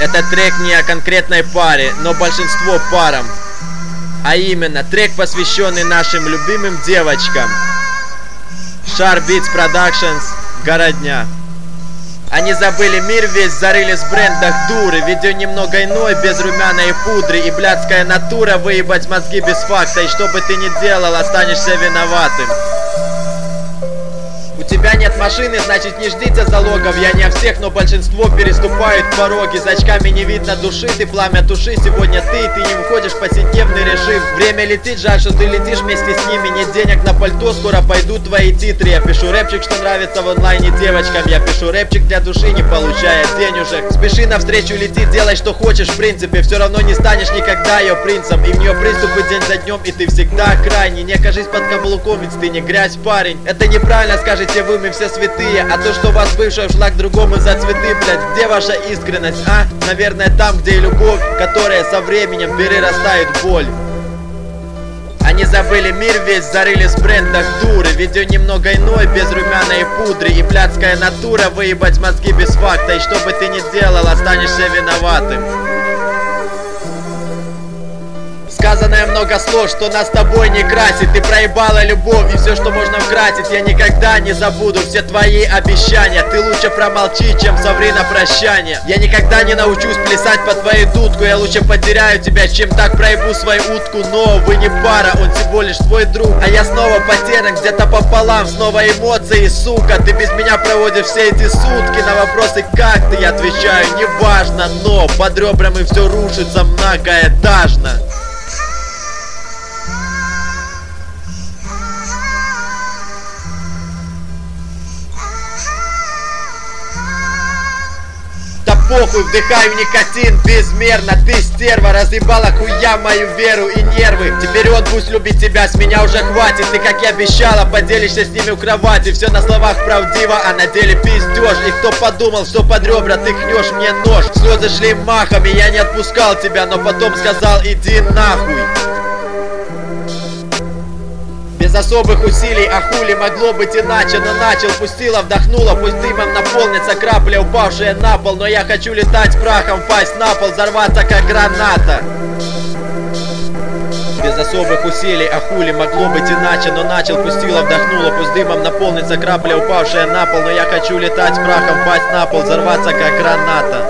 Этот трек не о конкретной паре, но большинство парам. А именно, трек, посвященный нашим любимым девочкам. Sharp Beats Productions, Городня. Они забыли мир весь, зарылись в брендах дуры. Видео немного иной, без румяна и пудры. И блядская натура, выебать мозги без факта. И что бы ты ни делал, останешься виноватым. У тебя нет машины, значит не ждите залогов. Я не о всех, но большинство переступают пороги. За очками не видно души, ты пламя туши. Сегодня ты не выходишь в повседневный режим. Время летит, жаль, что ты летишь вместе с ними. Нет денег на пальто, скоро пойдут твои титры. Я пишу рэпчик, что нравится в онлайне девочкам. Я пишу рэпчик для души, не получая денежек. Спеши навстречу, лети, делай что хочешь. В принципе, все равно не станешь никогда ее принцем. И в нее приступы день за днем, и ты всегда крайний. Не окажись под каблуком, ведь ты не грязь, парень. Это неправильно, скажете вы, мы все святые. А то, что вас бывшая ушла к другому за цветы, блять, где ваша искренность, а? Наверное, там, где и любовь, которая со временем перерастает в боль. Они забыли мир весь, зарылись в брендах дуры. Видео немного иной, без румяна и пудры. И блядская натура, выебать мозги без факта. И что бы ты ни делал, останешься виноватым. Сказанное много слов, что нас с тобой не красит. Ты проебала любовь и все, что можно вкратить. Я никогда не забуду все твои обещания. Ты лучше промолчи, чем соври на прощание. Я никогда не научусь плясать по твоей дудку. Я лучше потеряю тебя, чем так проебу свою утку. Но вы не пара, он всего лишь твой друг. А я снова потерян, где-то пополам. Снова эмоции, сука. Ты без меня проводишь все эти сутки. На вопросы как ты, я отвечаю, неважно. Но под ребрами все рушится многоэтажно. Похуй, вдыхаю никотин безмерно. Ты стерва, разъебала хуя мою веру и нервы. Теперь он пусть любит тебя, с меня уже хватит. Ты, как и обещала, поделишься с ними у кровати. Все на словах правдиво, а на деле пиздешь. И кто подумал, что под ребра ты хнешь мне нож. Слезы шли махами, я не отпускал тебя, но потом сказал иди нахуй. Без особых усилий, а хули могло быть иначе. Но начал, пустила, вдохнула, пусть дымом наполнится крапля, упавшая на пол. Но я хочу летать прахом, пасть на пол, взорваться как граната. Без особых усилий, а хули могло быть иначе. Но начал, пустила, вдохнула, пусть дымом наполнится крапля, упавшая на пол. Но я хочу летать прахом, пасть на пол, взорваться как граната.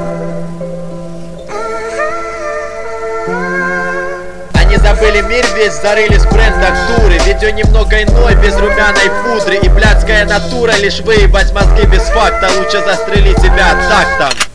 Они забыли мир весь, зарылись в брендах дуры. Видео немного иной, без румяной пудры. И блядская натура, лишь выебать мозги без факта. Лучше застрели себя тактом.